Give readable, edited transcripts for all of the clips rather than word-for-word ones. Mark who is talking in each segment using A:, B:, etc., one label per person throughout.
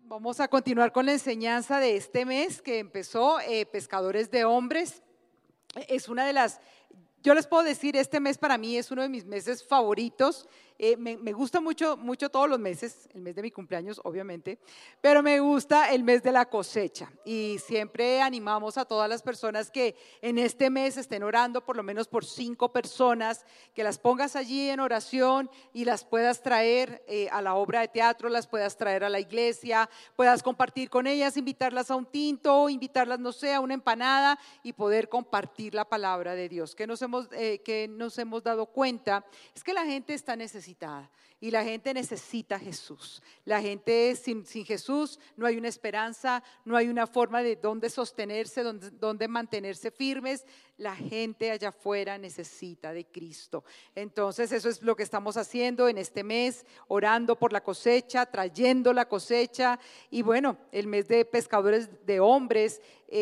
A: Vamos a continuar con la enseñanza de este mes que empezó, Pescadores de Hombres. Es una de las, yo les puedo decir, este mes para mí es uno de mis meses favoritos. Me gusta mucho todos los meses, el mes de mi cumpleaños obviamente, pero me gusta el mes de la cosecha y siempre animamos a todas las personas que en este mes estén orando por lo menos por 5 personas, que las pongas allí en oración y las puedas traer a la obra de teatro, las puedas traer a la iglesia, puedas compartir con ellas, invitarlas a un tinto, invitarlas, no sé, a una empanada y poder compartir la palabra de Dios. Que nos hemos dado cuenta es que la gente está necesitada y la gente necesita a Jesús. La gente sin Jesús no hay una esperanza, no hay una forma de dónde sostenerse, dónde mantenerse firmes. La gente allá afuera necesita de Cristo. Entonces eso es lo que estamos haciendo en este mes, orando por la cosecha, trayendo la cosecha. Y bueno, el mes de Pescadores de Hombres,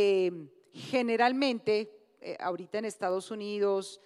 A: generalmente, ahorita en Estados Unidos,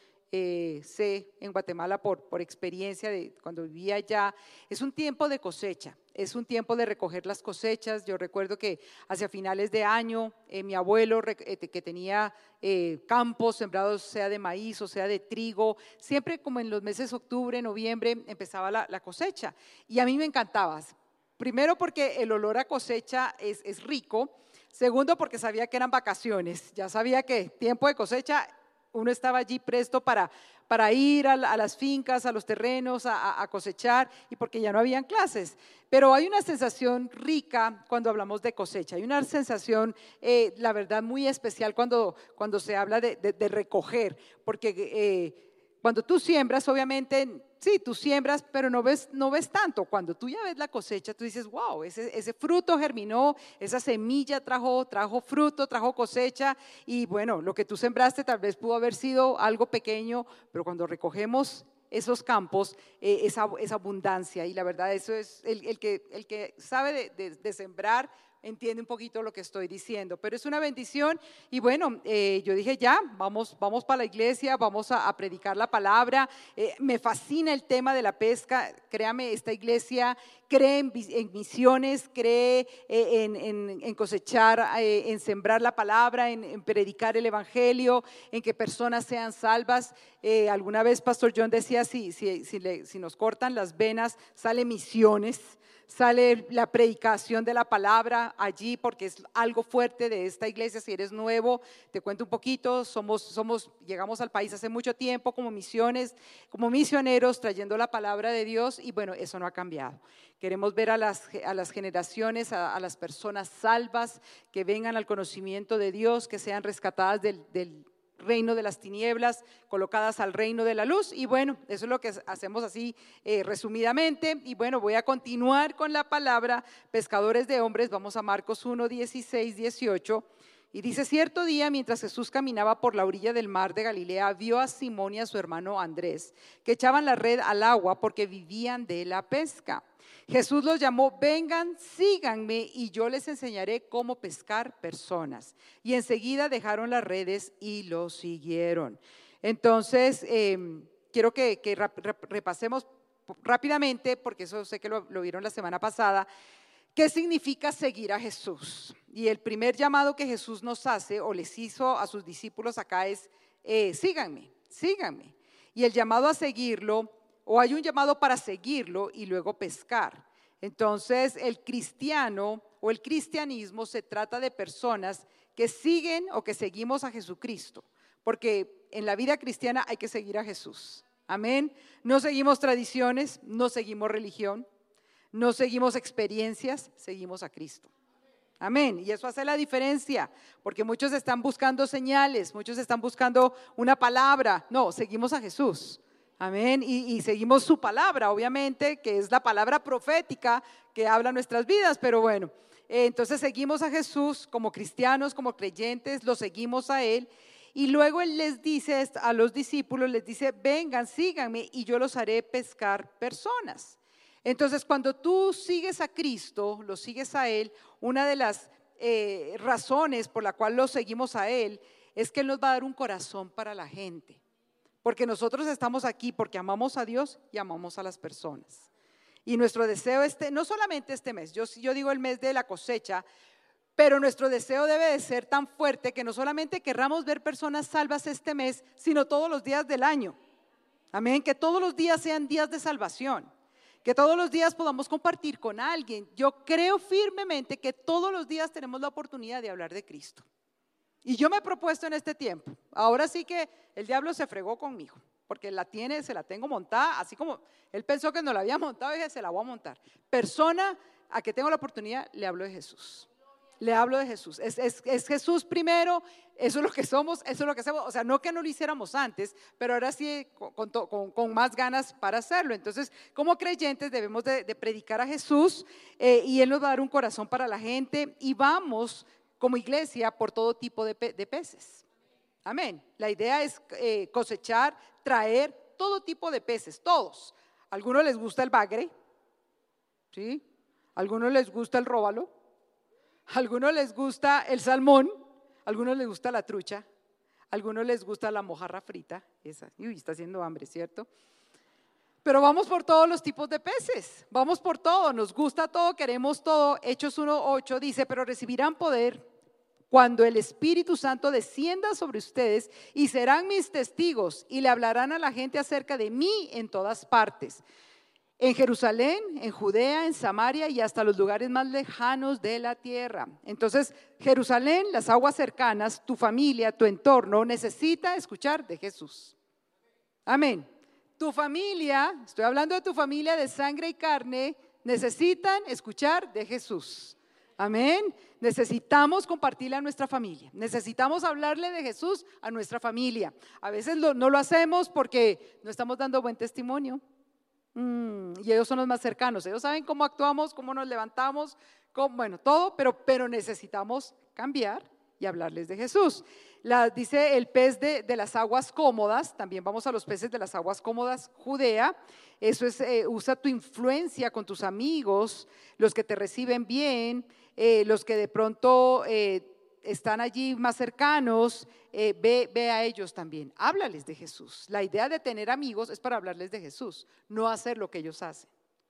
A: sé en Guatemala por experiencia de cuando vivía allá, es un tiempo de cosecha, es un tiempo de recoger las cosechas. Yo recuerdo que hacia finales de año mi abuelo que tenía campos sembrados, sea de maíz o sea de trigo, siempre como en los meses octubre, noviembre empezaba la cosecha y a mí me encantaba. Primero porque el olor a cosecha es rico, segundo porque sabía que eran vacaciones, ya sabía que tiempo de cosecha uno estaba allí presto para ir a las fincas, a los terrenos, a cosechar, y porque ya no habían clases. Pero hay una sensación rica cuando hablamos de cosecha, hay una sensación, la verdad, muy especial cuando se habla de recoger, porque cuando tú siembras, obviamente, sí, tú siembras, pero no ves tanto. Cuando tú ya ves la cosecha, tú dices, wow, ese fruto germinó, esa semilla trajo fruto, trajo cosecha. Y bueno, lo que tú sembraste tal vez pudo haber sido algo pequeño, pero cuando recogemos esos campos, esa abundancia. Y la verdad, eso es el que sabe de sembrar, entiende un poquito lo que estoy diciendo, pero es una bendición. Y bueno, yo dije ya, vamos para la iglesia, vamos a predicar la palabra. Me fascina el tema de la pesca, créame, esta iglesia cree en misiones, cree en cosechar, en sembrar la palabra, en predicar el evangelio, en que personas sean salvas. Alguna vez Pastor John decía, si nos cortan las venas, sale misiones, sale la predicación de la palabra allí, porque es algo fuerte de esta iglesia. Si eres nuevo, te cuento un poquito, llegamos al país hace mucho tiempo como misioneros, trayendo la palabra de Dios, y bueno, eso no ha cambiado. Queremos ver a las generaciones, a las personas salvas, que vengan al conocimiento de Dios, que sean rescatadas del reino de las tinieblas, colocadas al reino de la luz. Y bueno, eso es lo que hacemos así resumidamente. Y bueno, voy a continuar con la palabra, Pescadores de Hombres. Vamos a Marcos 1, 16, 18. Y dice: cierto día, mientras Jesús caminaba por la orilla del mar de Galilea, vio a Simón y a su hermano Andrés, que echaban la red al agua porque vivían de la pesca. Jesús los llamó: vengan, síganme y yo les enseñaré cómo pescar personas. Y enseguida dejaron las redes y los siguieron. Entonces, quiero que repasemos rápidamente, porque eso sé que lo vieron la semana pasada. ¿Qué significa seguir a Jesús? Y el primer llamado que Jesús nos hace o les hizo a sus discípulos acá es: síganme, síganme. Y el llamado a seguirlo, o hay un llamado para seguirlo y luego pescar. Entonces el cristiano o el cristianismo se trata de personas que siguen o que seguimos a Jesucristo, porque en la vida cristiana hay que seguir a Jesús. Amén. No seguimos tradiciones, no seguimos religión, no seguimos experiencias, seguimos a Cristo. Amén. Y eso hace la diferencia, porque muchos están buscando señales, muchos están buscando una palabra. No, seguimos a Jesús. Amén. Y seguimos su palabra, obviamente, que es la palabra profética que habla nuestras vidas. Pero bueno, entonces seguimos a Jesús como cristianos, como creyentes, lo seguimos a Él. Y luego Él les dice a los discípulos, les dice: vengan, síganme y yo los haré pescar personas. Entonces, cuando tú sigues a Cristo, lo sigues a Él, una de las razones por la cual lo seguimos a Él es que Él nos va a dar un corazón para la gente. Porque nosotros estamos aquí porque amamos a Dios y amamos a las personas. Y nuestro deseo no solamente este mes, yo digo el mes de la cosecha, pero nuestro deseo debe de ser tan fuerte que no solamente querramos ver personas salvas este mes, sino todos los días del año. Amén, que todos los días sean días de salvación, que todos los días podamos compartir con alguien. Yo creo firmemente que todos los días tenemos la oportunidad de hablar de Cristo. Y yo me he propuesto en este tiempo, ahora sí que el diablo se fregó conmigo, porque se la tengo montada, así como él pensó que no la había montado, y dije, se la voy a montar. Persona a que tengo la oportunidad, le hablo de Jesús. Le hablo de Jesús, es Jesús primero, eso es lo que somos, eso es lo que hacemos, o sea, no que no lo hiciéramos antes, pero ahora sí con más ganas para hacerlo. Entonces, como creyentes debemos de predicar a Jesús y Él nos va a dar un corazón para la gente y vamos como iglesia por todo tipo de peces. Amén. La idea es cosechar, traer todo tipo de peces, todos. A algunos les gusta el bagre, ¿sí? A algunos les gusta el róbalo. A algunos les gusta el salmón, a algunos les gusta la trucha, a algunos les gusta la mojarra frita, esa, está haciendo hambre, ¿cierto? Pero vamos por todos los tipos de peces, vamos por todo, nos gusta todo, queremos todo. Hechos 1:8 dice, pero recibirán poder cuando el Espíritu Santo descienda sobre ustedes y serán mis testigos y le hablarán a la gente acerca de mí en todas partes. En Jerusalén, en Judea, en Samaria y hasta los lugares más lejanos de la tierra. Entonces, Jerusalén, las aguas cercanas, tu familia, tu entorno, necesita escuchar de Jesús. Amén. Tu familia, estoy hablando de tu familia de sangre y carne, necesitan escuchar de Jesús. Amén. Necesitamos compartirle a nuestra familia. Necesitamos hablarle de Jesús a nuestra familia. A veces no lo hacemos porque no estamos dando buen testimonio. Y ellos son los más cercanos, ellos saben cómo actuamos, cómo nos levantamos, bueno, todo, pero necesitamos cambiar y hablarles de Jesús. Dice el pez de las aguas cómodas, también vamos a los peces de las aguas cómodas, Judea. Eso es, usa tu influencia con tus amigos, los que te reciben bien, los que de pronto están allí más cercanos, ve a ellos también, háblales de Jesús. La idea de tener amigos es para hablarles de Jesús, no hacer lo que ellos hacen.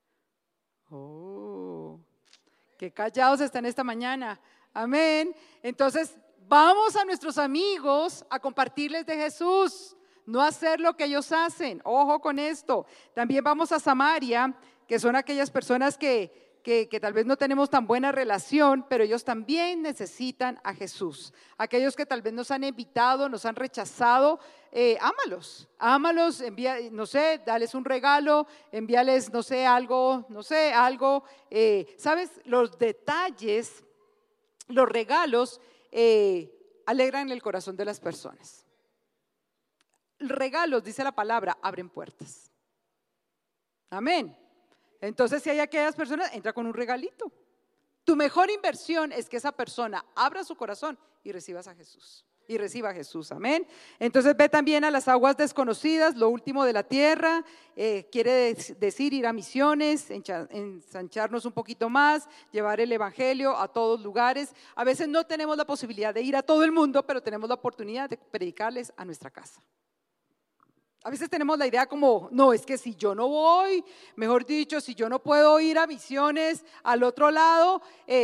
A: Oh, qué callados están esta mañana. Amén. Entonces vamos a nuestros amigos a compartirles de Jesús, no hacer lo que ellos hacen. Ojo con esto. También vamos a Samaria, que son aquellas personas que tal vez no tenemos tan buena relación, pero ellos también necesitan a Jesús. Aquellos que tal vez nos han invitado, nos han rechazado, ámalos, envía, no sé, dales un regalo, envíales, no sé, algo, ¿sabes? Los detalles, los regalos alegran el corazón de las personas. Regalos, dice la palabra, abren puertas. Amén. Entonces, si hay aquellas personas, entra con un regalito. Tu mejor inversión es que esa persona abra su corazón y recibas a Jesús. Y reciba a Jesús, amén. Entonces ve también a las aguas desconocidas, lo último de la tierra, quiere decir ir a misiones, ensancharnos un poquito más, llevar el evangelio a todos lugares. A veces no tenemos la posibilidad de ir a todo el mundo, pero tenemos la oportunidad de predicarles a nuestra casa. A veces tenemos la idea como, no, es que si yo no voy, mejor dicho, si yo no puedo ir a misiones al otro lado,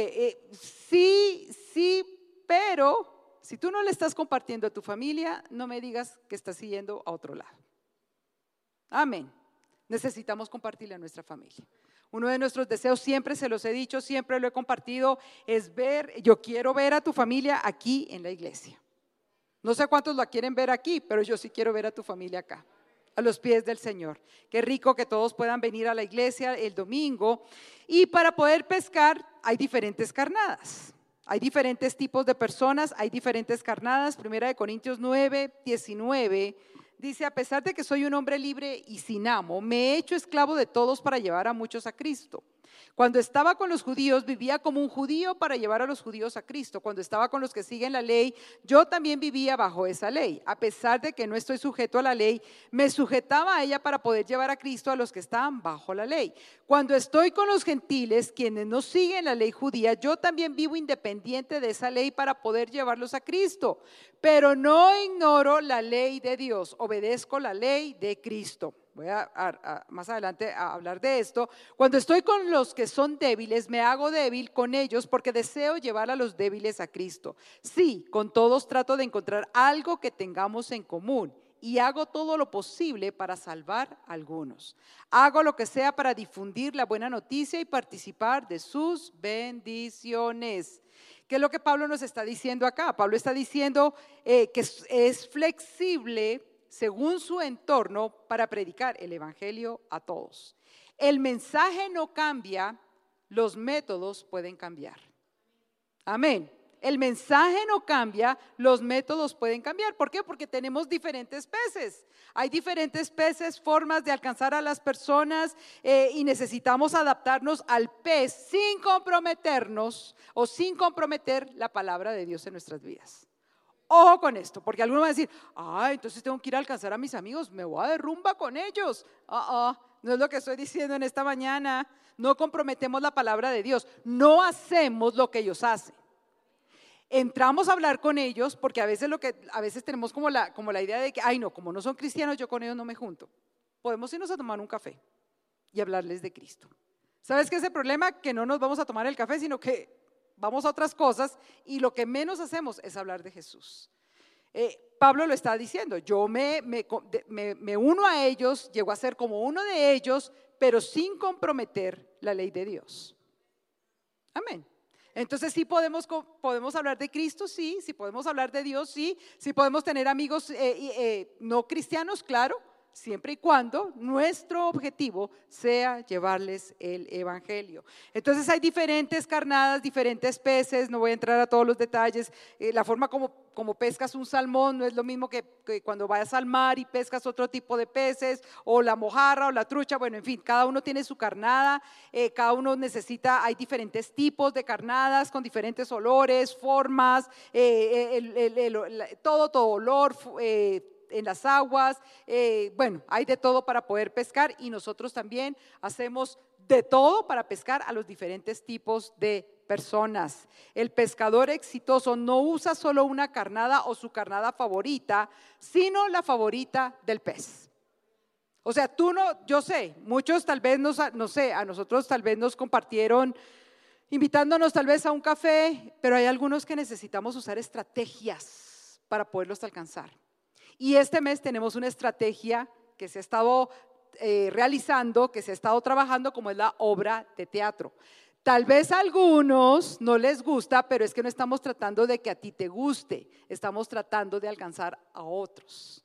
A: sí, pero si tú no le estás compartiendo a tu familia, no me digas que estás yendo a otro lado. Amén. Necesitamos compartirle a nuestra familia. Uno de nuestros deseos, siempre se los he dicho, siempre lo he compartido, es yo quiero ver a tu familia aquí en la iglesia. No sé cuántos la quieren ver aquí, pero yo sí quiero ver a tu familia acá, a los pies del Señor. Qué rico que todos puedan venir a la iglesia el domingo. Y para poder pescar hay diferentes carnadas. Hay diferentes tipos de personas, hay diferentes carnadas. 1 Corintios 9:19 dice, a pesar de que soy un hombre libre y sin amo, me he hecho esclavo de todos para llevar a muchos a Cristo. Cuando estaba con los judíos, vivía como un judío para llevar a los judíos a Cristo. Cuando estaba con los que siguen la ley, yo también vivía bajo esa ley. A pesar de que no estoy sujeto a la ley, me sujetaba a ella para poder llevar a Cristo a los que estaban bajo la ley. Cuando estoy con los gentiles, quienes no siguen la ley judía, yo también vivo independiente de esa ley para poder llevarlos a Cristo. Pero no ignoro la ley de Dios, obedezco la ley de Cristo. voy más adelante a hablar de esto. Cuando estoy con los que son débiles, me hago débil con ellos porque deseo llevar a los débiles a Cristo. Sí, con todos trato de encontrar algo que tengamos en común y hago todo lo posible para salvar a algunos. Hago lo que sea para difundir la buena noticia y participar de sus bendiciones. ¿Qué es lo que Pablo nos está diciendo acá? Pablo está diciendo que es flexible según su entorno para predicar el evangelio a todos. El mensaje no cambia, los métodos pueden cambiar. Amén. El mensaje no cambia, los métodos pueden cambiar. ¿Por qué? Porque tenemos diferentes peces. Hay diferentes peces, formas de alcanzar a las personas y necesitamos adaptarnos al pez sin comprometernos o sin comprometer la palabra de Dios en nuestras vidas. Ojo con esto, porque algunos van a decir, entonces tengo que ir a alcanzar a mis amigos, me voy a de rumba con ellos. No es lo que estoy diciendo en esta mañana. No comprometemos la palabra de Dios, no hacemos lo que ellos hacen. Entramos a hablar con ellos porque a veces tenemos como la idea de que, como no son cristianos, yo con ellos no me junto. Podemos irnos a tomar un café y hablarles de Cristo. ¿Sabes qué es el problema? Que no nos vamos a tomar el café, sino que vamos a otras cosas y lo que menos hacemos es hablar de Jesús. Pablo lo está diciendo, yo me uno a ellos, llego a ser como uno de ellos, pero sin comprometer la ley de Dios. Amén. Entonces sí podemos hablar de Cristo, sí podemos hablar de Dios, sí podemos tener amigos no cristianos, claro, siempre y cuando nuestro objetivo sea llevarles el evangelio. Entonces hay diferentes carnadas, diferentes peces, no voy a entrar a todos los detalles. La forma como pescas un salmón no es lo mismo que cuando vayas al mar y pescas otro tipo de peces, o la mojarra o la trucha, bueno, en fin, cada uno tiene su carnada, cada uno hay diferentes tipos de carnadas con diferentes olores, formas, todo olor, en las aguas, hay de todo para poder pescar y nosotros también hacemos de todo para pescar a los diferentes tipos de personas. El pescador exitoso no usa solo una carnada o su carnada favorita, sino la favorita del pez. O sea, yo sé, muchos tal vez a nosotros tal vez nos compartieron invitándonos tal vez a un café, pero hay algunos que necesitamos usar estrategias para poderlos alcanzar. Y este mes tenemos una estrategia que se ha estado realizando, que se ha estado trabajando, como es la obra de teatro. Tal vez a algunos no les gusta, pero es que no estamos tratando de que a ti te guste, estamos tratando de alcanzar a otros.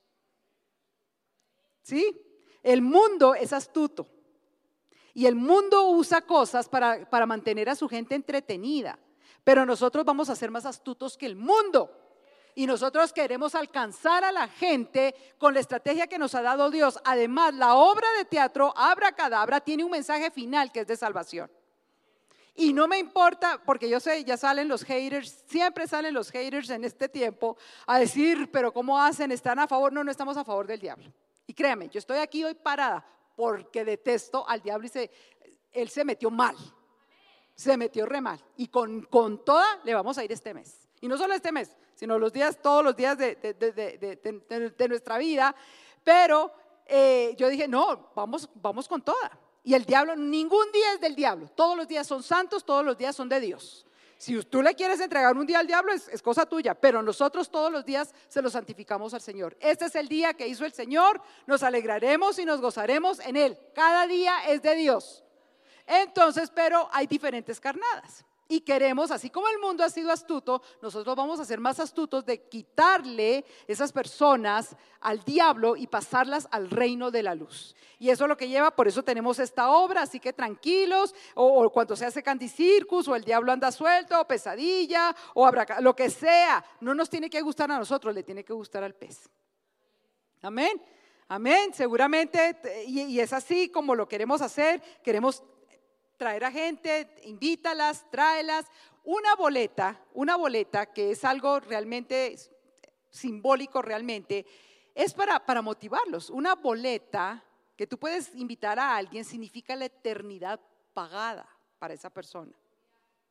A: ¿Sí? El mundo es astuto y el mundo usa cosas para mantener a su gente entretenida, pero nosotros vamos a ser más astutos que el mundo. Y nosotros queremos alcanzar a la gente con la estrategia que nos ha dado Dios. Además, la obra de teatro Abracadabra tiene un mensaje final que es de salvación. Y no me importa, porque yo sé, ya salen los haters, siempre salen los haters en este tiempo a decir, pero ¿cómo hacen? ¿Están a favor? No estamos a favor del diablo. Y créanme, yo estoy aquí hoy parada porque detesto al diablo y él se metió mal. Se metió re mal. Y con toda le vamos a ir este mes. Y no solo este mes, sino todos los días de nuestra vida. Pero yo dije, no, vamos con toda. Y el diablo, ningún día es del diablo. Todos los días son santos, todos los días son de Dios. Si tú le quieres entregar un día al diablo, es cosa tuya. Pero nosotros todos los días se lo santificamos al Señor. Este es el día que hizo el Señor. Nos alegraremos y nos gozaremos en Él. Cada día es de Dios. Entonces, pero hay diferentes carnadas. Y queremos, así como el mundo ha sido astuto, nosotros vamos a ser más astutos de quitarle esas personas al diablo y pasarlas al reino de la luz. Y eso es lo que lleva, por eso tenemos esta obra, así que tranquilos, o cuando se hace Candy Circus, o el diablo anda suelto, o pesadilla, o lo que sea, no nos tiene que gustar a nosotros, le tiene que gustar al pez. Amén, amén, seguramente, y es así como lo queremos hacer, queremos traer a gente, invítalas, tráelas, una boleta que es algo realmente simbólico realmente, es para motivarlos. Una boleta que tú puedes invitar a alguien significa la eternidad pagada para esa persona.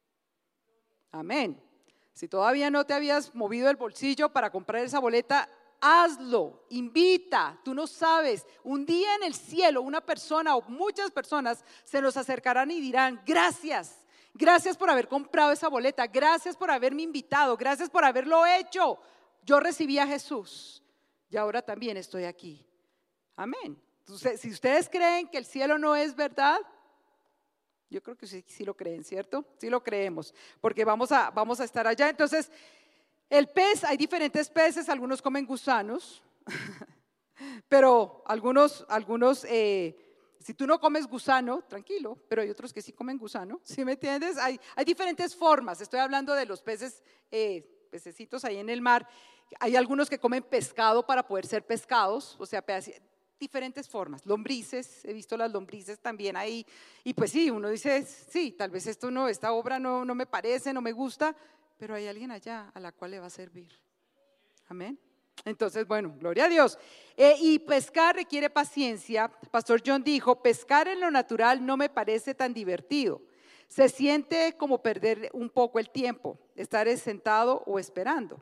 A: Amén. Si todavía no te habías movido el bolsillo para comprar esa boleta, hazlo, invita, tú no sabes. Un día en el cielo una persona o muchas personas se nos acercarán y dirán, gracias, gracias por haber comprado esa boleta, gracias por haberme invitado, gracias por haberlo hecho. Yo recibí a Jesús y ahora también estoy aquí. Amén. Entonces, si ustedes creen que el cielo no es verdad, yo creo que sí lo creen, ¿cierto? Sí lo creemos, porque vamos a estar allá. Entonces, el pez, hay diferentes peces, algunos comen gusanos, pero algunos, si tú no comes gusano, tranquilo, pero hay otros que sí comen gusano, ¿sí me entiendes? Hay diferentes formas, estoy hablando de los peces, pececitos ahí en el mar. Hay algunos que comen pescado para poder ser pescados, o sea, diferentes formas, lombrices, he visto las lombrices también ahí, y pues sí, uno dice, sí, tal vez esta obra no me parece, no me gusta, pero hay alguien allá a la cual le va a servir. Amén. Entonces, bueno, gloria a Dios. Y pescar requiere paciencia. Pastor John dijo, pescar en lo natural no me parece tan divertido. Se siente como perder un poco el tiempo, estar sentado o esperando.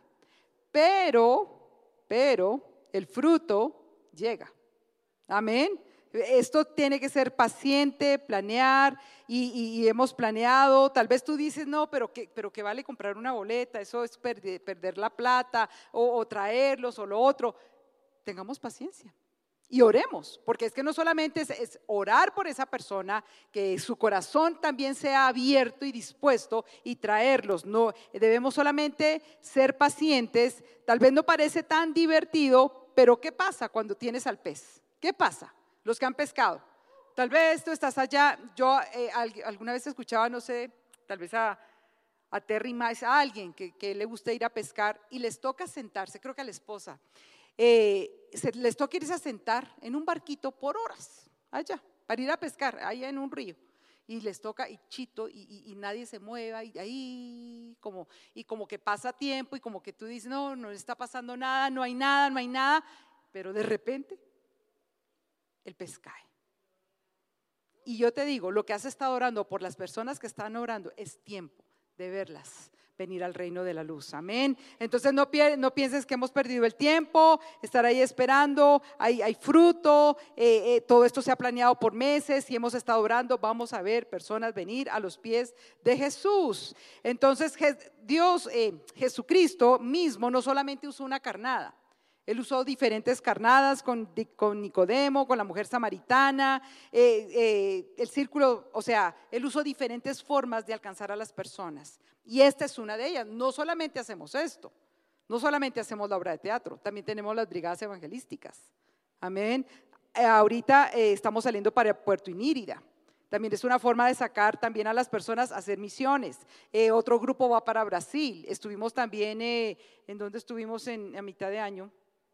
A: Pero el fruto llega. Amén. Esto tiene que ser paciente, planear y hemos planeado. Tal vez tú dices, no, pero que vale comprar una boleta, eso es perder la plata o traerlos o lo otro. Tengamos paciencia y oremos, porque es que no solamente es orar por esa persona, que su corazón también sea abierto y dispuesto y traerlos. No, debemos solamente ser pacientes. Tal vez no parece tan divertido, pero ¿qué pasa cuando tienes al pez? ¿Qué pasa? Los que han pescado. Tal vez tú estás allá, yo alguna vez escuchaba, no sé, tal vez a Terry Mice, a alguien que le gusta ir a pescar y les toca sentarse, creo que a la esposa, les toca irse a sentar en un barquito por horas, allá, para ir a pescar, allá en un río. Y les toca, y chito, y nadie se mueva, y ahí como que pasa tiempo, y como que tú dices, no está pasando nada, no hay nada, pero de repente el pez cae. Y yo te digo, lo que has estado orando por las personas que están orando es tiempo de verlas venir al reino de la luz. Amén. Entonces no pienses que hemos perdido el tiempo, estar ahí esperando, hay fruto, todo esto se ha planeado por meses y hemos estado orando. Vamos a ver personas venir a los pies de Jesús. Entonces Dios, Jesucristo mismo no solamente usó una carnada. Él usó diferentes carnadas con Nicodemo, con la mujer samaritana, el círculo, o sea, él usó diferentes formas de alcanzar a las personas. Y esta es una de ellas. No solamente hacemos esto, no solamente hacemos la obra de teatro, también tenemos las brigadas evangelísticas. Amén. Ahorita estamos saliendo para Puerto Inírida. También es una forma de sacar también a las personas a hacer misiones. Otro grupo va para Brasil. Estuvimos también, ¿en dónde estuvimos a mitad de año?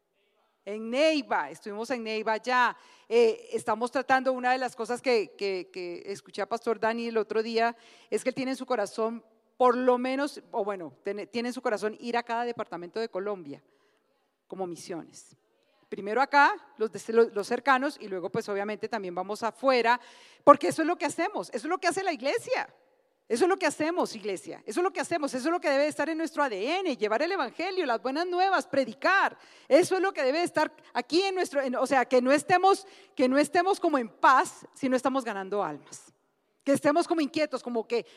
A: En Neiva, estuvimos en Neiva ya. Estamos tratando, una de las cosas que escuché a Pastor Dani el otro día, es que él tiene en su corazón, por lo menos, o bueno, tiene en su corazón ir a cada departamento de Colombia como misiones. Primero acá, los cercanos, y luego pues obviamente también vamos afuera, porque eso es lo que hacemos, eso es lo que hace la iglesia. Eso es lo que hacemos, iglesia, eso es lo que hacemos, eso es lo que debe estar en nuestro ADN, llevar el evangelio, las buenas nuevas, predicar. Eso es lo que debe estar aquí o sea, que no estemos como en paz si no estamos ganando almas. Que estemos como inquietos, como que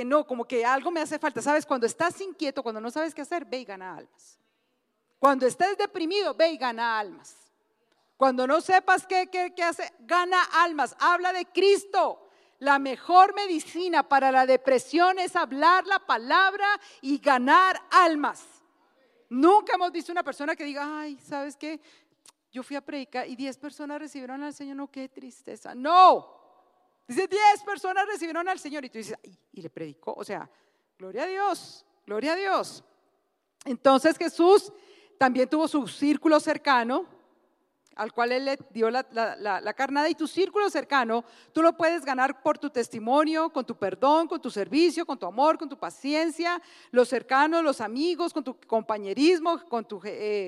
A: algo me hace falta. ¿Sabes? Cuando estás inquieto, cuando no sabes qué hacer, ve y gana almas. Cuando estés deprimido, ve y gana almas. Cuando no sepas qué hacer, gana almas, habla de Cristo. La mejor medicina para la depresión es hablar la palabra y ganar almas. Nunca hemos visto una persona que diga, ay, ¿sabes qué? Yo fui a predicar y 10 personas recibieron al Señor, no, qué tristeza. No, dice 10 personas recibieron al Señor y tú dices, ay, y le predicó, o sea, gloria a Dios, gloria a Dios. Entonces Jesús también tuvo su círculo cercano, al cual Él le dio la carnada, y tu círculo cercano, tú lo puedes ganar por tu testimonio, con tu perdón, con tu servicio, con tu amor, con tu paciencia, los cercanos, los amigos, con tu compañerismo, con tu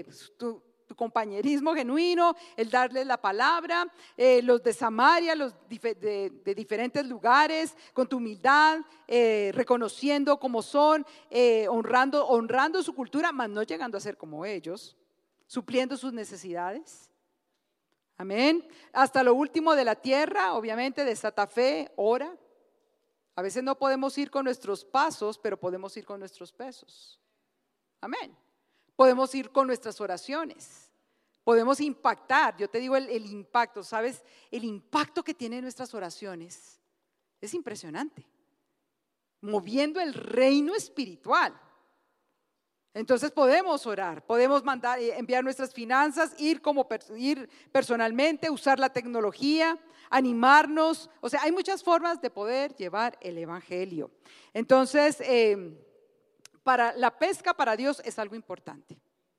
A: compañerismo genuino, el darles la palabra, los de Samaria, los de diferentes lugares, con tu humildad, reconociendo cómo son, honrando su cultura, mas no llegando a ser como ellos. supliendo sus necesidades. Amén. Hasta lo último de la tierra, obviamente, desata fe, ora. A veces no podemos ir con nuestros pasos, pero podemos ir con nuestros pesos. Amén. Podemos ir con nuestras oraciones. Podemos impactar. Yo te digo el impacto, ¿sabes? El impacto que tienen nuestras oraciones es impresionante. Moviendo el reino espiritual. Entonces podemos orar, podemos enviar nuestras finanzas, ir personalmente, usar la tecnología, animarnos. O sea, hay muchas formas de poder llevar el evangelio. Entonces, para la pesca para Dios es algo importante.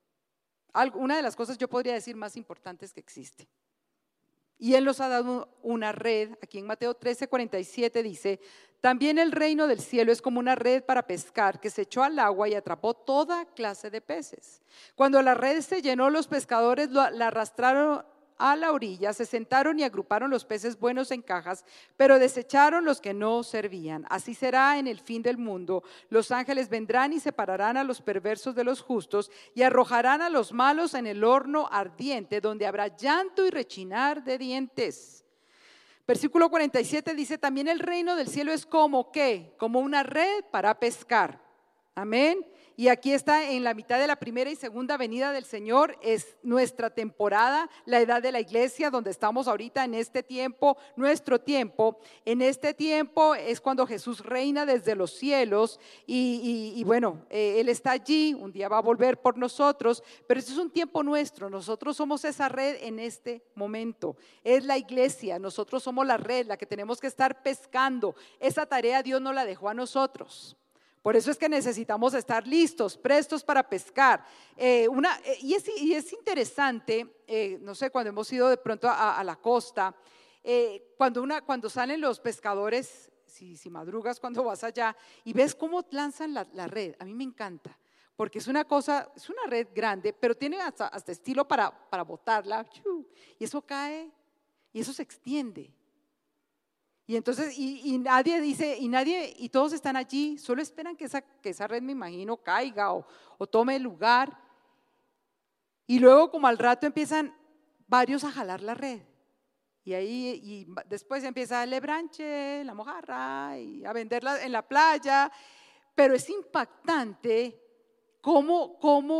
A: Una de las cosas yo podría decir más importantes que existe. Y Él nos ha dado una red. Aquí en Mateo 13:47 dice: también el reino del cielo es como una red para pescar que se echó al agua y atrapó toda clase de peces. Cuando la red se llenó, los pescadores la arrastraron a la orilla, se sentaron y agruparon los peces buenos en cajas, pero desecharon los que no servían. Así será en el fin del mundo. Los ángeles vendrán y separarán a los perversos de los justos y arrojarán a los malos en el horno ardiente, donde habrá llanto y rechinar de dientes. Versículo 47 dice: también el reino del cielo es como ¿qué? Como una red para pescar. Amén. Y aquí está en la mitad de la primera y segunda venida del Señor. Es nuestra temporada, la edad de la iglesia, donde estamos ahorita en este tiempo, nuestro tiempo. En este tiempo es cuando Jesús reina desde los cielos y bueno, Él está allí, un día va a volver por nosotros, pero este es un tiempo nuestro. Nosotros somos esa red en este momento. Es la iglesia, nosotros somos la red, la que tenemos que estar pescando. Esa tarea Dios nos la dejó a nosotros. Por eso es que necesitamos estar listos, prestos para pescar. Y es interesante, no sé, cuando hemos ido de pronto a la costa, cuando salen los pescadores, si madrugas cuando vas allá y ves cómo lanzan la red, a mí me encanta. Porque es una red grande, pero tiene hasta estilo para botarla, y eso cae y eso se extiende. Y entonces, y nadie dice, y todos están allí, solo esperan que esa red, me imagino, caiga o tome el lugar. Y luego, como al rato, empiezan varios a jalar la red. Y después empieza el lebranche, la mojarra, y a venderla en la playa. Pero es impactante cómo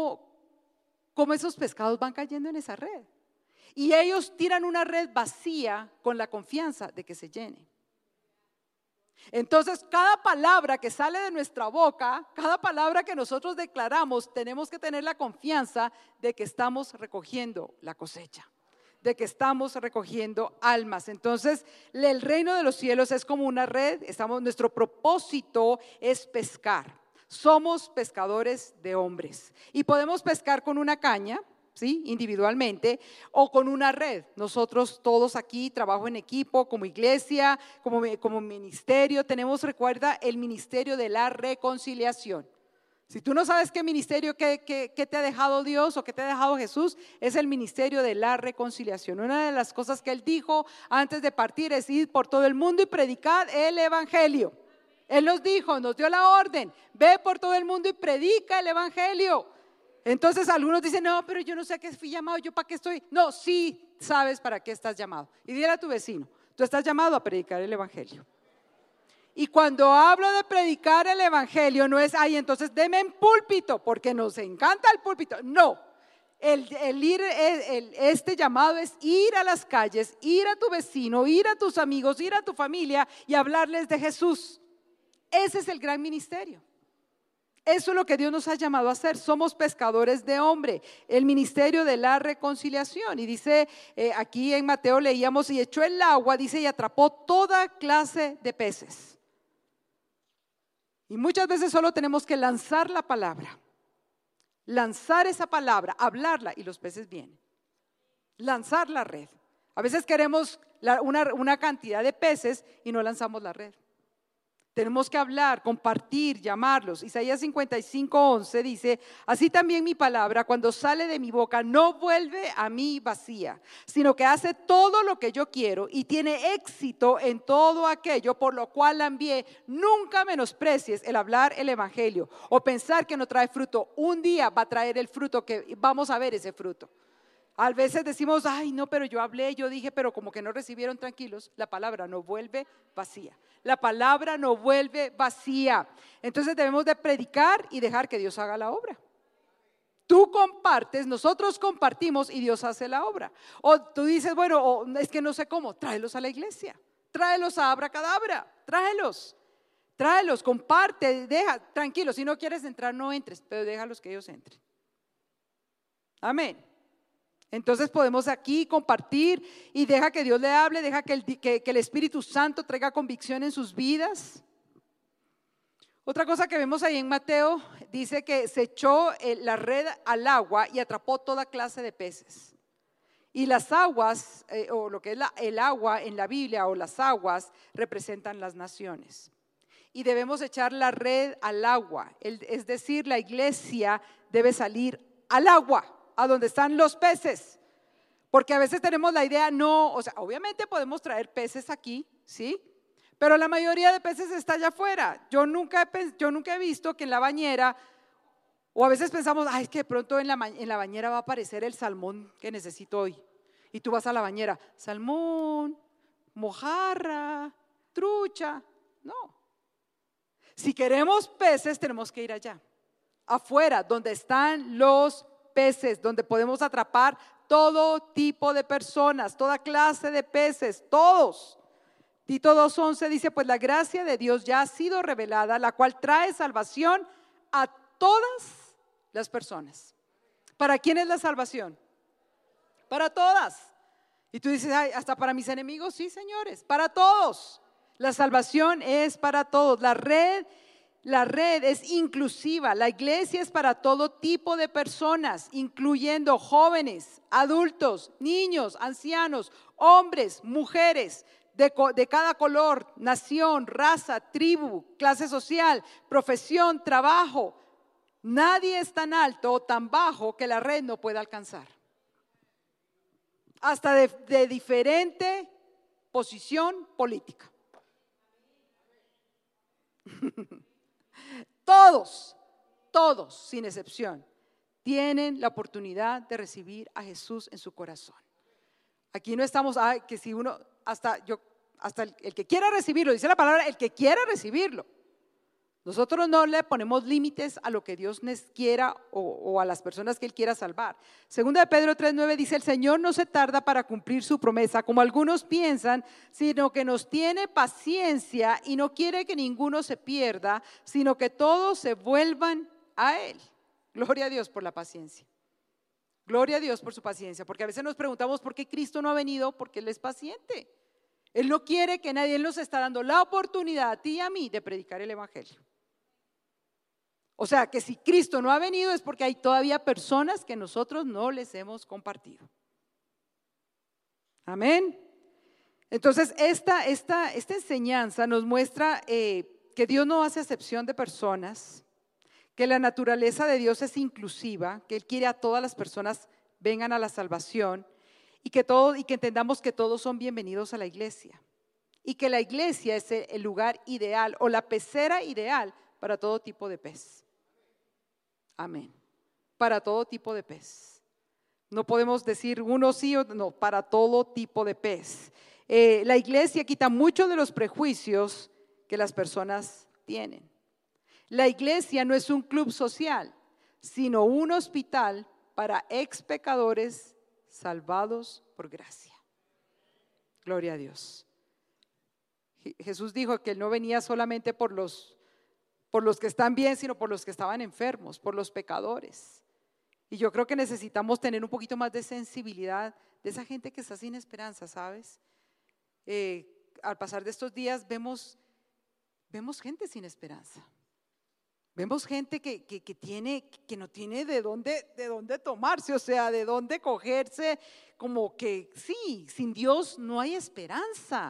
A: esos pescados van cayendo en esa red. Y ellos tiran una red vacía con la confianza de que se llene. Entonces, cada palabra que sale de nuestra boca, cada palabra que nosotros declaramos, tenemos que tener la confianza de que estamos recogiendo la cosecha, de que estamos recogiendo almas. Entonces, el reino de los cielos es como una red. Nuestro propósito es pescar. Somos pescadores de hombres y podemos pescar con una caña, ¿sí? Individualmente, o con una red. Nosotros todos aquí, trabajo en equipo, como iglesia, como ministerio, recuerda, el ministerio de la reconciliación. Si tú no sabes qué ministerio, qué te ha dejado Dios o qué te ha dejado Jesús, es el ministerio de la reconciliación. Una de las cosas que Él dijo antes de partir es: ir por todo el mundo y predicar el evangelio. Él nos dijo, nos dio la orden: ve por todo el mundo y predica el evangelio. Entonces algunos dicen: no, pero yo no sé a qué fui llamado, ¿yo para qué estoy? No, sí sabes para qué estás llamado. Y dile a tu vecino: tú estás llamado a predicar el evangelio. Y cuando hablo de predicar el evangelio, no es: ay, entonces deme en púlpito, porque nos encanta el púlpito. No, este llamado es ir a las calles, ir a tu vecino, ir a tus amigos, ir a tu familia y hablarles de Jesús. Ese es el gran ministerio. Eso es lo que Dios nos ha llamado a hacer. Somos pescadores de hombre, el ministerio de la reconciliación. Y dice, aquí en Mateo leíamos: y echó el agua, dice, y atrapó toda clase de peces. Y muchas veces solo tenemos que lanzar la palabra, lanzar esa palabra, hablarla, y los peces vienen. Lanzar la red. A veces queremos una cantidad de peces y no lanzamos la red. Tenemos que hablar, compartir, llamarlos. Isaías 55:11 dice: así también mi palabra, cuando sale de mi boca, no vuelve a mí vacía, sino que hace todo lo que yo quiero y tiene éxito en todo aquello por lo cual la envié. Nunca menosprecies el hablar el evangelio o pensar que no trae fruto. Un día va a traer el fruto, que vamos a ver ese fruto. A veces decimos: ay, no, pero yo hablé, yo dije, pero como que no recibieron. Tranquilos, la palabra no vuelve vacía. La palabra no vuelve vacía. Entonces debemos de predicar y dejar que Dios haga la obra. Tú compartes, nosotros compartimos y Dios hace la obra. O tú dices: bueno, es que no sé cómo. Tráelos a la iglesia, tráelos a Abracadabra, tráelos, comparte, deja. Tranquilo, si no quieres entrar, no entres, pero déjalos que ellos entren. Amén. Entonces podemos aquí compartir y deja que Dios le hable, deja que el Espíritu Santo traiga convicción en sus vidas. Otra cosa que vemos ahí en Mateo, dice que se echó la red al agua y atrapó toda clase de peces. Y las aguas, o lo que es el agua en la Biblia, o las aguas, representan las naciones. Y debemos echar la red al agua, es decir, la iglesia debe salir al agua, a donde están los peces, porque a veces tenemos la idea, no, o sea, obviamente podemos traer peces aquí, ¿sí? Pero la mayoría de peces está allá afuera. Yo nunca he visto que en la bañera, o a veces pensamos: ay, es que de pronto en la bañera va a aparecer el salmón que necesito hoy. Y tú vas a la bañera: salmón, mojarra, trucha. No. Si queremos peces, tenemos que ir allá, afuera, donde están los peces, donde podemos atrapar todo tipo de personas, toda clase de peces, todos. Tito 2:11 dice: pues la gracia de Dios ya ha sido revelada, la cual trae salvación a todas las personas. ¿Para quién es la salvación? Para todas. Y tú dices: ay, hasta para mis enemigos. Sí, señores, para todos. La salvación es para todos. La red es inclusiva. La iglesia es para todo tipo de personas, incluyendo jóvenes, adultos, niños, ancianos, hombres, mujeres, de cada color, nación, raza, tribu, clase social, profesión, trabajo. Nadie es tan alto o tan bajo que la red no pueda alcanzar. Hasta de diferente posición política. Todos, sin excepción, tienen la oportunidad de recibir a Jesús en su corazón. Aquí no estamos, que si uno, hasta el que quiera recibirlo, dice la palabra, el que quiera recibirlo. Nosotros no le ponemos límites a lo que Dios nos quiera o a las personas que Él quiera salvar. Segunda de Pedro 3:9 dice: el Señor no se tarda para cumplir su promesa, como algunos piensan, sino que nos tiene paciencia y no quiere que ninguno se pierda, sino que todos se vuelvan a Él. Gloria a Dios por la paciencia. Gloria a Dios por su paciencia, porque a veces nos preguntamos por qué Cristo no ha venido, porque Él es paciente. Él no quiere que nadie, Él nos está dando la oportunidad a ti y a mí de predicar el evangelio. O sea que si Cristo no ha venido es porque hay todavía personas que nosotros no les hemos compartido. Amén. Entonces esta enseñanza nos muestra que Dios no hace excepción de personas, que la naturaleza de Dios es inclusiva, que Él quiere a todas las personas vengan a la salvación y que entendamos que todos son bienvenidos a la iglesia y que la iglesia es el lugar ideal o la pecera ideal para todo tipo de pez. Amén. Para todo tipo de pez. No podemos decir uno sí o no, para todo tipo de pez. La iglesia quita muchos de los prejuicios que las personas tienen. La iglesia no es un club social, sino un hospital para ex pecadores salvados por gracia. Gloria a Dios. Jesús dijo que Él no venía solamente por los que están bien, sino por los que estaban enfermos, por los pecadores. Y yo creo que necesitamos tener un poquito más de sensibilidad de esa gente que está sin esperanza, ¿sabes? Al pasar de estos días vemos gente sin esperanza. Vemos gente que no tiene de dónde tomarse, o sea, de dónde cogerse, como que sí, sin Dios no hay esperanza.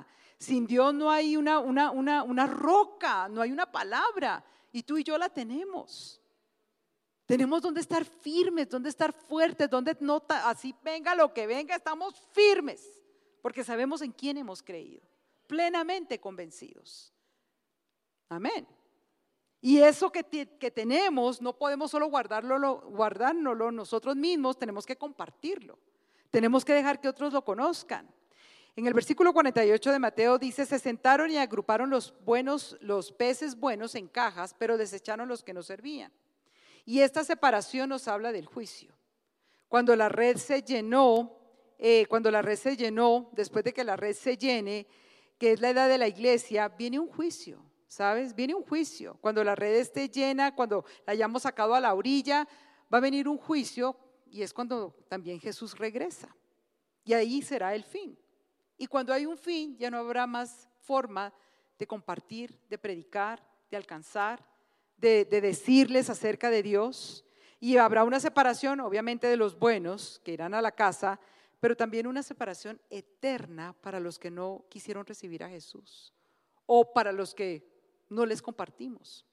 A: Sin Dios no hay una roca, no hay una palabra. Y tú y yo la tenemos. Tenemos donde estar firmes, donde estar fuertes, donde no, así venga lo que venga, estamos firmes. Porque sabemos en quién hemos creído. Plenamente convencidos. Amén. Y eso que tenemos no podemos solo guardárnoslo nosotros mismos, tenemos que compartirlo. Tenemos que dejar que otros lo conozcan. En el versículo 48 de Mateo dice, se sentaron y agruparon los peces buenos en cajas, pero desecharon los que no servían. Y esta separación nos habla del juicio. Cuando la red se llenó, después de que la red se llene, que es la edad de la iglesia, viene un juicio. ¿Sabes? Viene un juicio. Cuando la red esté llena, cuando la hayamos sacado a la orilla, va a venir un juicio y es cuando también Jesús regresa. Y ahí será el fin. Y cuando hay un fin, ya no habrá más forma de compartir, de predicar, de alcanzar, de decirles acerca de Dios. Y habrá una separación, obviamente, de los buenos que irán a la casa, pero también una separación eterna para los que no quisieron recibir a Jesús o para los que no les compartimos.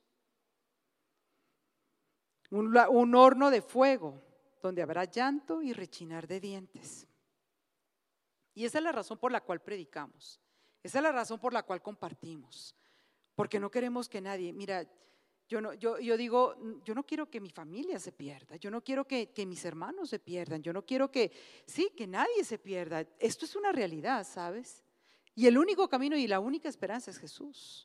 A: Un horno de fuego donde habrá llanto y rechinar de dientes. Y esa es la razón por la cual predicamos. Esa es la razón por la cual compartimos. Porque no queremos que nadie, mira, yo digo, yo no quiero que mi familia se pierda. Yo no quiero que mis hermanos se pierdan. Yo no quiero que nadie se pierda. Esto es una realidad, ¿sabes? Y el único camino y la única esperanza es Jesús.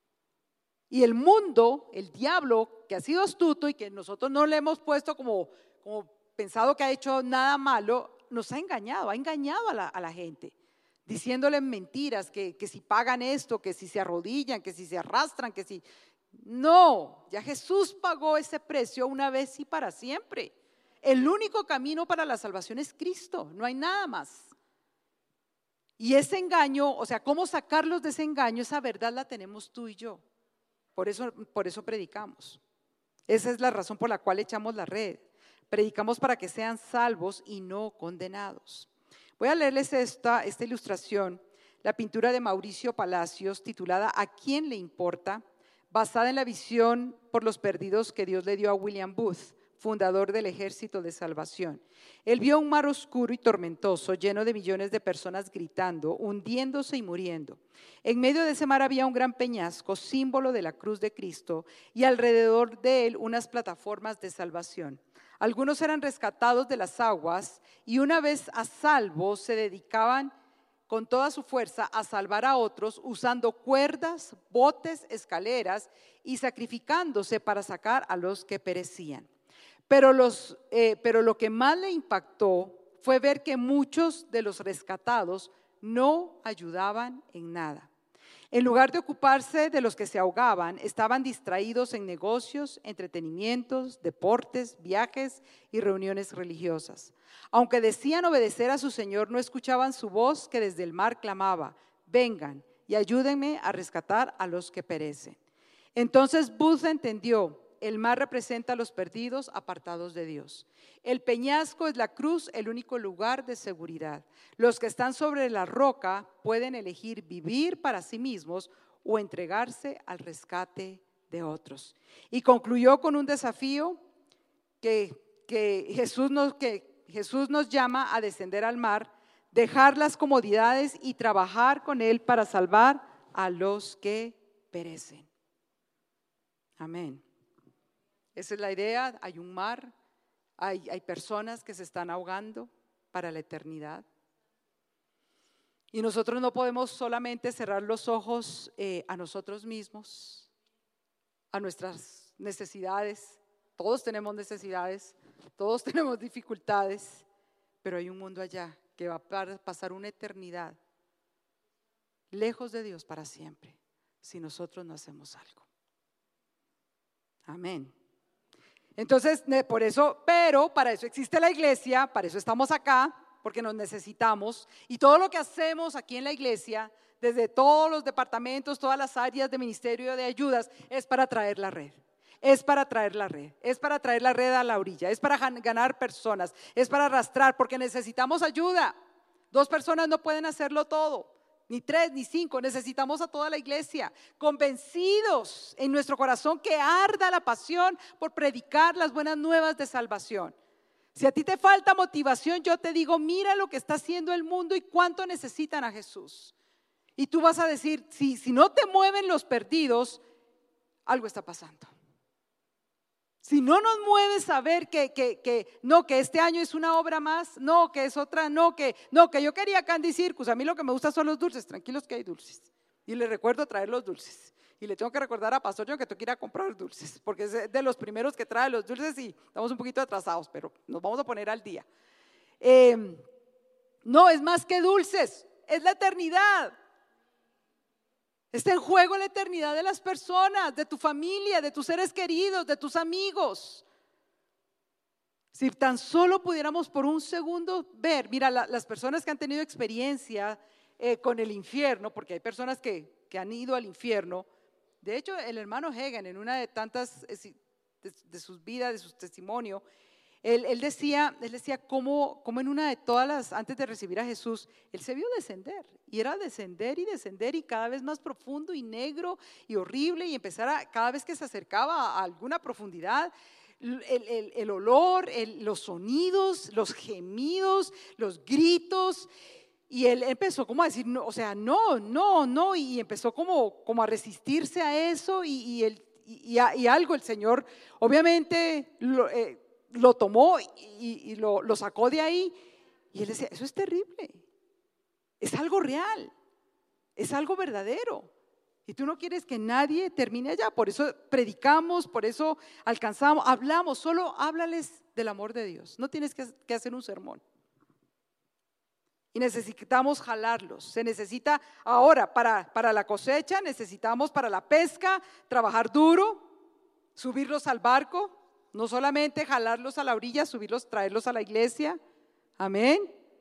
A: Y el mundo, el diablo, que ha sido astuto y que nosotros no le hemos puesto como pensado que ha hecho nada malo, nos ha engañado a la gente, diciéndole mentiras, que si pagan esto, que si se arrodillan, que si se arrastran, que si… No, ya Jesús pagó ese precio una vez y para siempre. El único camino para la salvación es Cristo, no hay nada más. Y ese engaño, o sea, ¿cómo sacarlos de ese engaño? Esa verdad la tenemos tú y yo. Por eso predicamos. Esa es la razón por la cual echamos la red. Predicamos para que sean salvos y no condenados. Voy a leerles esta ilustración, la pintura de Mauricio Palacios, titulada ¿A quién le importa?, basada en la visión por los perdidos que Dios le dio a William Booth, fundador del Ejército de Salvación. Él vio un mar oscuro y tormentoso, lleno de millones de personas gritando, hundiéndose y muriendo. En medio de ese mar había un gran peñasco, símbolo de la cruz de Cristo, y alrededor de él unas plataformas de salvación. Algunos eran rescatados de las aguas y una vez a salvo se dedicaban con toda su fuerza a salvar a otros usando cuerdas, botes, escaleras y sacrificándose para sacar a los que perecían. Pero lo que más le impactó fue ver que muchos de los rescatados no ayudaban en nada. En lugar de ocuparse de los que se ahogaban, estaban distraídos en negocios, entretenimientos, deportes, viajes y reuniones religiosas. Aunque decían obedecer a su Señor, no escuchaban su voz que desde el mar clamaba, vengan y ayúdenme a rescatar a los que perecen. Entonces Booth entendió, el mar representa a los perdidos apartados de Dios. El peñasco es la cruz, el único lugar de seguridad. Los que están sobre la roca pueden elegir vivir para sí mismos o entregarse al rescate de otros. Y concluyó con un desafío que Jesús nos llama a descender al mar, dejar las comodidades y trabajar con Él para salvar a los que perecen. Amén. Esa es la idea, hay un mar, hay personas que se están ahogando para la eternidad. Y nosotros no podemos solamente cerrar los ojos a nosotros mismos, a nuestras necesidades. Todos tenemos necesidades, todos tenemos dificultades, pero hay un mundo allá que va a pasar una eternidad lejos de Dios para siempre, si nosotros no hacemos algo. Amén. Entonces, pero para eso existe la iglesia, para eso estamos acá, porque nos necesitamos. Y todo lo que hacemos aquí en la iglesia, desde todos los departamentos, todas las áreas de ministerio de ayudas, es para traer la red. Es para traer la red, es para traer la red a la orilla, es para ganar personas, es para arrastrar, porque necesitamos ayuda. 2 personas no pueden hacerlo todo. ni 3, ni 5, necesitamos a toda la iglesia, convencidos en nuestro corazón que arda la pasión por predicar las buenas nuevas de salvación. Si a ti te falta motivación, yo te digo, mira lo que está haciendo el mundo y cuánto necesitan a Jesús. Y tú vas a decir, si no te mueven los perdidos, algo está pasando. Si no nos mueve saber que este año es una obra más, no, que es otra, que yo quería Candy Circus, a mí lo que me gusta son los dulces, tranquilos que hay dulces. Y le recuerdo traer los dulces. Y le tengo que recordar a Pastor John que tengo que ir a comprar dulces, porque es de los primeros que trae los dulces y estamos un poquito atrasados, pero nos vamos a poner al día. No, es más que dulces, es la eternidad. Está en juego la eternidad de las personas, de tu familia, de tus seres queridos, de tus amigos. Si tan solo pudiéramos por un segundo ver, mira, las personas que han tenido experiencia con el infierno, porque hay personas que han ido al infierno. De hecho, el hermano Hagen, en una de tantas de sus vidas, de su testimonio, él decía cómo en una de todas las, antes de recibir a Jesús, él se vio descender, y era descender y cada vez más profundo y negro y horrible, y cada vez que se acercaba a alguna profundidad, el olor, los sonidos, los gemidos, los gritos. Y él empezó como a decir, no, o sea, no, y empezó como a resistirse a eso, y algo el Señor obviamente lo tomó y lo sacó de ahí, y él decía, eso es terrible, es algo real, es algo verdadero, y tú no quieres que nadie termine allá. Por eso predicamos, por eso alcanzamos, hablamos, solo háblales del amor de Dios, no tienes que hacer un sermón. Y necesitamos jalarlos. Se necesita ahora para la cosecha, necesitamos para la pesca trabajar duro, subirlos al barco, no solamente jalarlos a la orilla, subirlos, traerlos a la iglesia. Amén.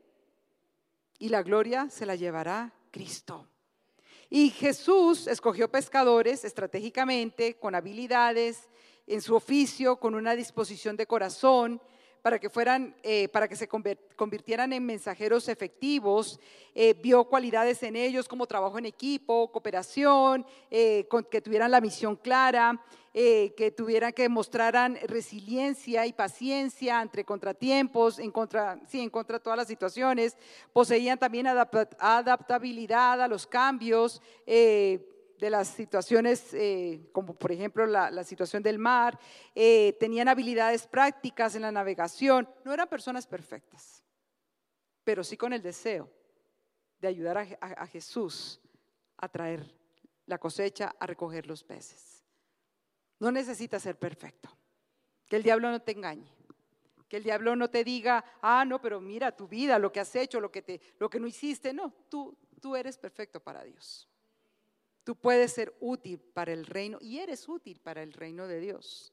A: Y la gloria se la llevará Cristo. Y Jesús escogió pescadores estratégicamente, con habilidades en su oficio, con una disposición de corazón, para que se convirtieran en mensajeros efectivos. Vio cualidades en ellos como trabajo en equipo, cooperación, que tuvieran la misión clara, que mostraran resiliencia y paciencia entre contratiempos, en contra de todas las situaciones. Poseían también adaptabilidad a los cambios de las situaciones, como por ejemplo la situación del mar. Tenían habilidades prácticas en la navegación. No eran personas perfectas, pero sí con el deseo de ayudar a Jesús a traer la cosecha, a recoger los peces. No necesitas ser perfecto. Que el diablo no te engañe. Que el diablo no te diga, no, pero mira tu vida, lo que has hecho, lo que no hiciste. No, tú eres perfecto para Dios. Tú puedes ser útil para el reino, y eres útil para el reino de Dios.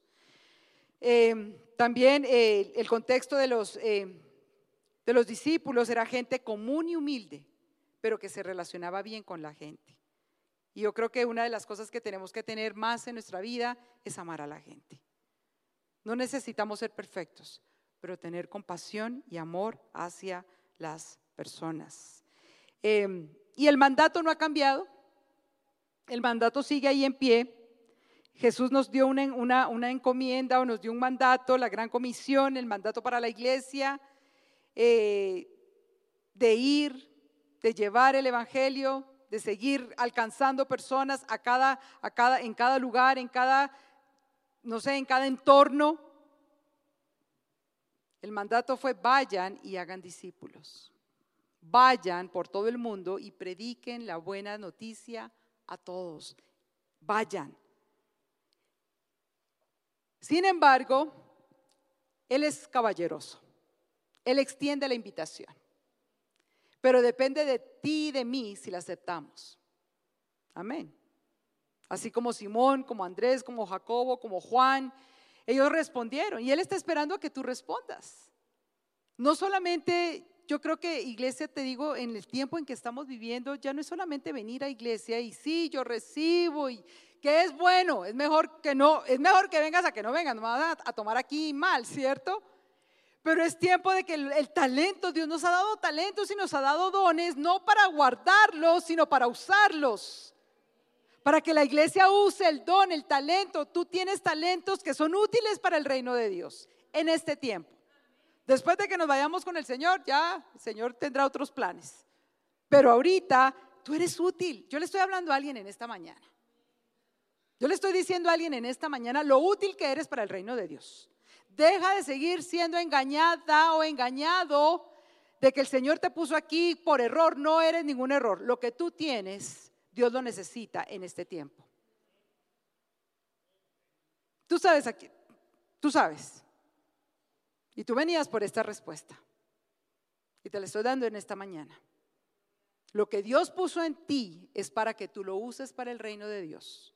A: También el contexto de los discípulos era gente común y humilde, pero que se relacionaba bien con la gente. Y yo creo que una de las cosas que tenemos que tener más en nuestra vida es amar a la gente. No necesitamos ser perfectos, pero tener compasión y amor hacia las personas. Y el mandato no ha cambiado. El mandato sigue ahí en pie. Jesús nos dio una encomienda, o nos dio un mandato, la gran comisión, el mandato para la iglesia, de ir, de llevar el evangelio, de seguir alcanzando personas en cada lugar, en cada entorno. El mandato fue: vayan y hagan discípulos. Vayan por todo el mundo y prediquen la buena noticia a todos. Vayan. Sin embargo, Él es caballeroso. Él extiende la invitación. Pero depende de ti y de mí si la aceptamos. Amén. Así como Simón, como Andrés, como Jacobo, como Juan, ellos respondieron, y Él está esperando a que tú respondas. No solamente, yo creo que iglesia, te digo, en el tiempo en que estamos viviendo, ya no es solamente venir a iglesia y sí, yo recibo, y que es bueno, es mejor que vengas a que no vengas, no me vas a tomar aquí mal, ¿cierto? Pero es tiempo de que el talento, Dios nos ha dado talentos y nos ha dado dones, no para guardarlos, sino para usarlos. Para que la iglesia use el don, el talento. Tú tienes talentos que son útiles para el reino de Dios en este tiempo. Después de que nos vayamos con el Señor, ya el Señor tendrá otros planes. Pero ahorita tú eres útil. Yo le estoy hablando a alguien en esta mañana. Yo le estoy diciendo a alguien en esta mañana lo útil que eres para el reino de Dios. Deja de seguir siendo engañada o engañado de que el Señor te puso aquí por error. No eres ningún error. Lo que tú tienes, Dios lo necesita en este tiempo. Tú sabes aquí, tú sabes. Y tú venías por esta respuesta. Y te la estoy dando en esta mañana. Lo que Dios puso en ti es para que tú lo uses para el reino de Dios.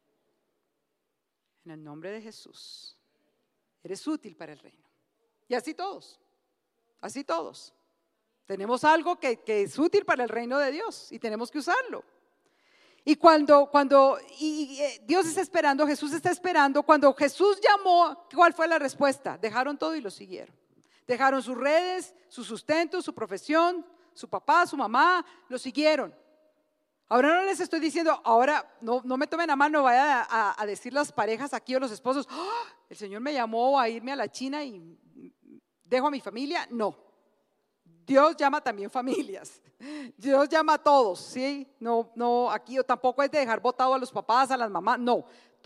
A: En el nombre de Jesús. Eres útil para el reino. Y así todos. Así todos. Tenemos algo que es útil para el reino de Dios y tenemos que usarlo. Y cuando Dios está esperando, Jesús está esperando, cuando Jesús llamó, ¿cuál fue la respuesta? Dejaron todo y lo siguieron. Dejaron sus redes, su sustento, su profesión, su papá, su mamá, lo siguieron. Ahora no les estoy diciendo, ahora no me tomen a mano, vaya a decir las parejas aquí o los esposos, ¡oh! El Señor me llamó a irme a la China y dejo a mi familia. No. Dios llama también familias. Dios llama a todos, ¿sí? No, aquí tampoco es de dejar botado a los papás, a las mamás, no.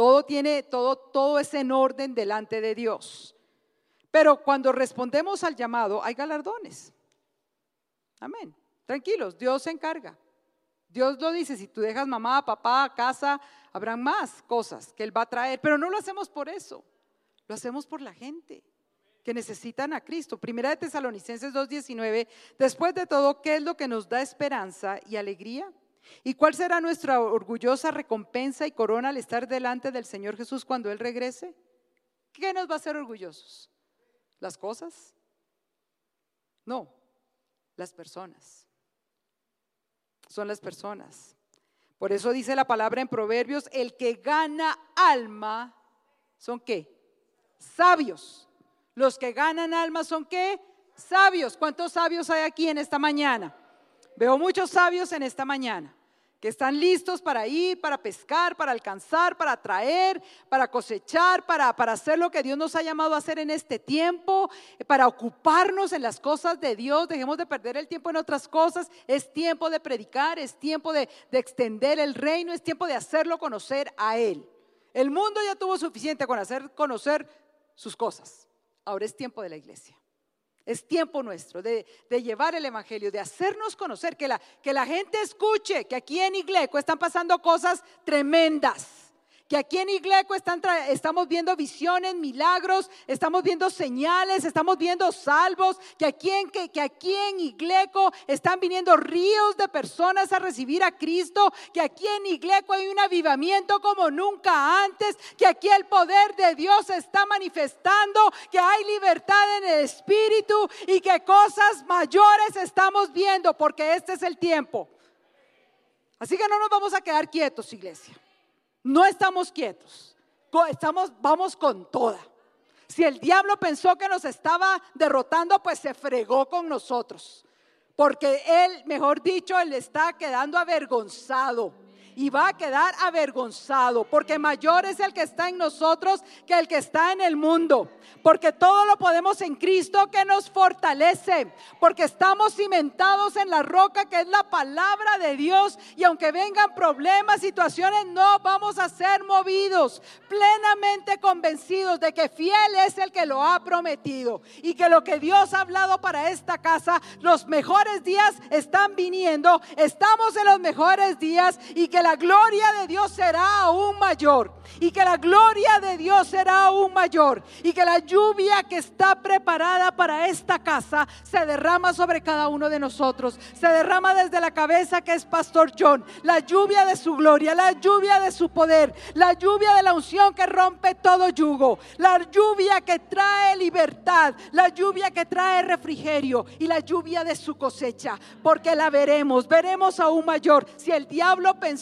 A: Todo es en orden delante de Dios. Pero cuando respondemos al llamado, hay galardones. Amén. Tranquilos, Dios se encarga. Dios lo dice, si tú dejas mamá, papá, casa, habrán más cosas que Él va a traer. Pero no lo hacemos por eso, lo hacemos por la gente que necesitan a Cristo. Primera de Tesalonicenses 2:19, después de todo, ¿qué es lo que nos da esperanza y alegría? ¿Y cuál será nuestra orgullosa recompensa y corona al estar delante del Señor Jesús cuando Él regrese? ¿Qué nos va a hacer orgullosos? ¿Las cosas? No, las personas. Son las personas. Por eso dice la palabra en Proverbios, el que gana alma, ¿son qué? Sabios. Los que ganan alma son ¿qué? Sabios. ¿Cuántos sabios hay aquí en esta mañana? Veo muchos sabios en esta mañana que están listos para ir, para pescar, para alcanzar, para traer, para cosechar, para hacer lo que Dios nos ha llamado a hacer en este tiempo, para ocuparnos en las cosas de Dios. Dejemos de perder el tiempo en otras cosas. Es tiempo de predicar, es tiempo de extender el reino, es tiempo de hacerlo conocer a Él. El mundo ya tuvo suficiente con hacer conocer sus cosas. Ahora es tiempo de la iglesia. Es tiempo nuestro de llevar el evangelio, de hacernos conocer, que la gente escuche que aquí en Igleco están pasando cosas tremendas. Que aquí en Igleco estamos viendo visiones, milagros, estamos viendo señales, estamos viendo salvos, que aquí en Igleco están viniendo ríos de personas a recibir a Cristo, que aquí en Igleco hay un avivamiento como nunca antes, que aquí el poder de Dios se está manifestando, que hay libertad en el Espíritu y que cosas mayores estamos viendo, porque este es el tiempo. Así que no nos vamos a quedar quietos, iglesia. No estamos quietos, vamos con toda. Si el diablo pensó que nos estaba derrotando, pues se fregó con nosotros. Porque él, mejor dicho, él está quedando avergonzado. Y va a quedar avergonzado, porque mayor es el que está en nosotros que el que está en el mundo. Porque todo lo podemos en Cristo que nos fortalece, porque estamos cimentados en la roca que es la palabra de Dios. Y aunque vengan problemas, situaciones, no vamos a ser movidos, plenamente convencidos de que fiel es el que lo ha prometido y que lo que Dios ha hablado para esta casa, los mejores días están viniendo. Estamos en los mejores días y que la gloria de Dios será aún mayor, y que la gloria de Dios será aún mayor, y que la lluvia que está preparada para esta casa se derrama sobre cada uno de nosotros. Se derrama desde la cabeza, que es Pastor John, la lluvia de su gloria, la lluvia de su poder, la lluvia de la unción que rompe todo yugo, la lluvia que trae libertad, la lluvia que trae refrigerio y la lluvia de su cosecha, porque la veremos aún mayor. Si el diablo pensó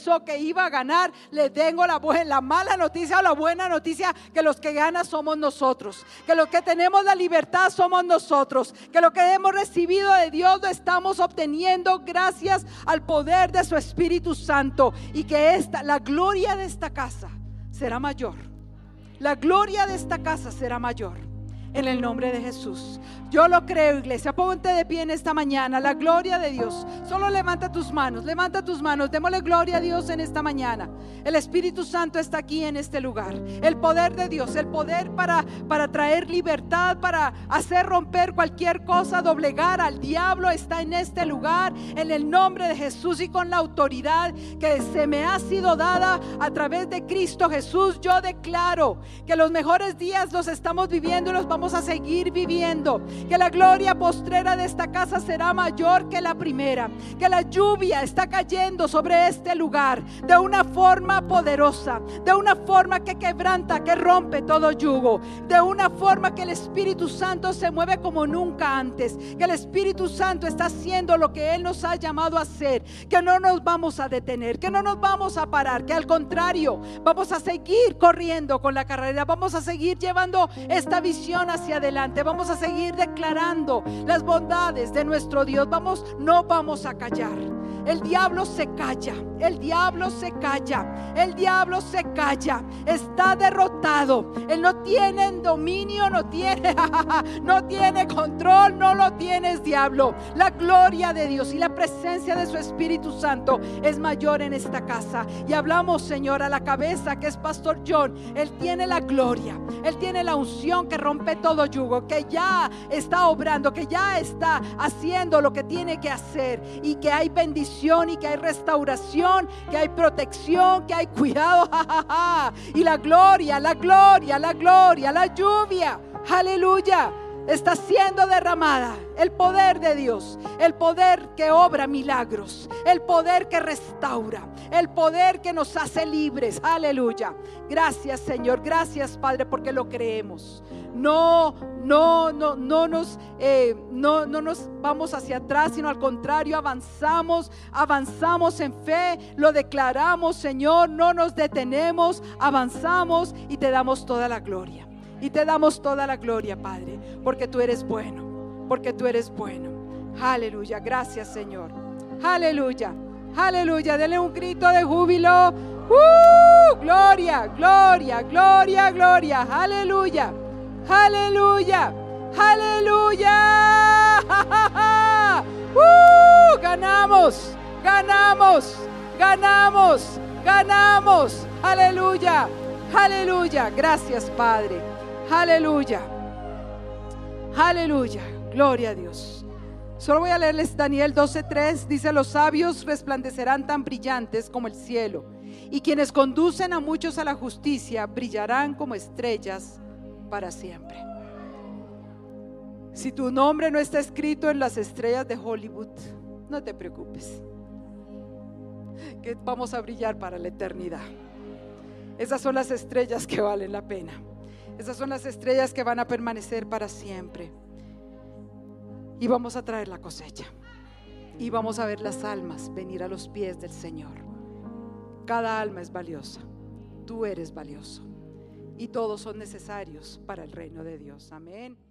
A: pensó que iba a ganar, le tengo la mala noticia o la buena noticia, que los que ganan somos nosotros, que los que tenemos la libertad somos nosotros, que lo que hemos recibido de Dios lo estamos obteniendo gracias al poder de su Espíritu Santo, y que la gloria de esta casa será mayor. La gloria de esta casa será mayor. En el nombre de Jesús. Yo lo creo, iglesia. Ponte de pie en esta mañana. La gloria de Dios. Solo levanta tus manos. Levanta tus manos. Démosle gloria a Dios en esta mañana. El Espíritu Santo está aquí en este lugar. El poder de Dios. El poder para traer libertad, para hacer romper cualquier cosa, doblegar al diablo, está en este lugar. En el nombre de Jesús y con la autoridad que se me ha sido dada a través de Cristo Jesús, yo declaro que los mejores días los estamos viviendo y los vamos a seguir viviendo, que la gloria postrera de esta casa será mayor que la primera, que la lluvia está cayendo sobre este lugar de una forma poderosa, de una forma que quebranta, que rompe todo yugo, de una forma que el Espíritu Santo se mueve como nunca antes, que el Espíritu Santo está haciendo lo que Él nos ha llamado a hacer, que no nos vamos a detener, que no nos vamos a parar, que al contrario vamos a seguir corriendo con la carrera, vamos a seguir llevando esta visión hacia adelante, vamos a seguir declarando las bondades de nuestro Dios. No vamos a callar. El diablo se calla, el diablo se calla, el diablo se calla, está derrotado. Él no tiene dominio, no tiene control, no lo tienes, diablo. La gloria de Dios y la presencia de su Espíritu Santo es mayor en esta casa. Y hablamos, Señor, a la cabeza, que es Pastor John. Él tiene la gloria, él tiene la unción que rompe todo yugo, que ya está obrando, que ya está haciendo lo que tiene que hacer, y que hay bendición, y que hay restauración, que hay protección, que hay cuidado, y la gloria, la lluvia, aleluya, está siendo derramada. El poder de Dios, el poder que obra milagros, el poder que restaura, el poder que nos hace libres, aleluya. Gracias, Señor, gracias, Padre, porque lo creemos. No nos vamos hacia atrás, sino al contrario, avanzamos en fe, lo declaramos, Señor, no nos detenemos, avanzamos y te damos toda la gloria. Y te damos toda la gloria, Padre, porque tú eres bueno, porque tú eres bueno. Aleluya, gracias, Señor. Aleluya, aleluya, denle un grito de júbilo. Gloria, gloria, gloria, gloria. Aleluya, aleluya, aleluya. Ganamos, ganamos, ganamos, ganamos. Aleluya, aleluya. Gracias, Padre. Aleluya, aleluya, gloria a Dios. Solo voy a leerles Daniel 12:3. Dice: los sabios resplandecerán tan brillantes como el cielo, y quienes conducen a muchos a la justicia brillarán como estrellas para siempre. Si tu nombre no está escrito en las estrellas de Hollywood, no te preocupes, que vamos a brillar para la eternidad. Esas son las estrellas que valen la pena. Esas son las estrellas que van a permanecer para siempre. Y vamos a traer la cosecha. Y vamos a ver las almas venir a los pies del Señor. Cada alma es valiosa. Tú eres valioso. Y todos son necesarios para el reino de Dios. Amén.